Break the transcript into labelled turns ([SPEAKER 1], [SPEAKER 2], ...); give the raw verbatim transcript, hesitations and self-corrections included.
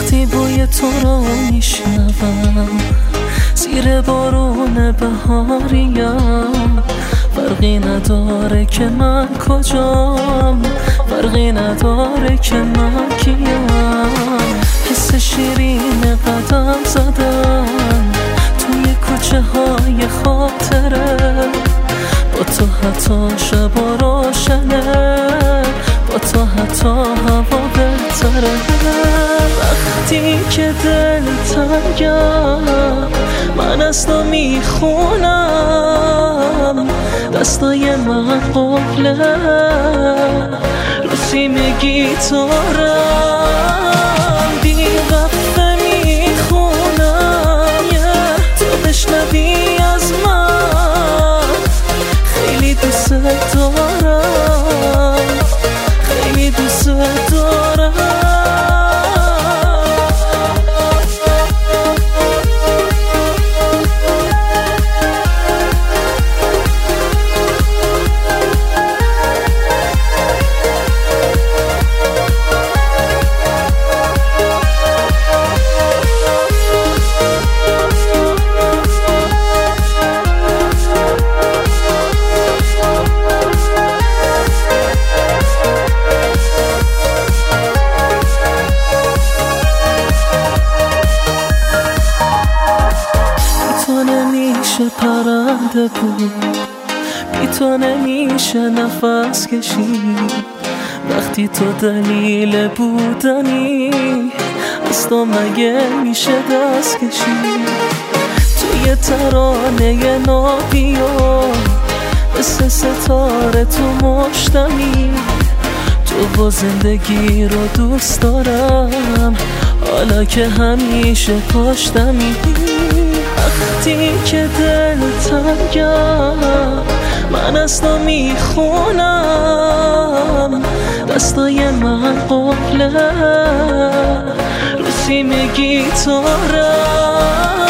[SPEAKER 1] وقتی بوی تو رو میشنوم زیر بارون بهاریم، فرقی نداره که من کجام، فرقی نداره که من کیم. حس شیرین قدم زدن توی کوچه های خاطره، با تو حتی شبا روشنه، با تو حتی هوا بهتره. وقتی که دل تنگم من از تو میخونم، دستای من قفله رو سیم گیتارم، بی‌وقفه میخونم تو بشنوی از من. خیلی دوست دارم، خیلی دوست دارم. پرنده بود بی تو نمیشه نفس کشید، وقتی تو دلیل بودنی از تو مگه میشه دست کشید. توی ترانه نابیا مثل ستاره تو مشتمی، تو با زندگی رو دوست دارم حالا که همیشه پشتمی. وقتی که دل تنگم من از تو میخونم، دستای من قفله رو سیم گیتارم.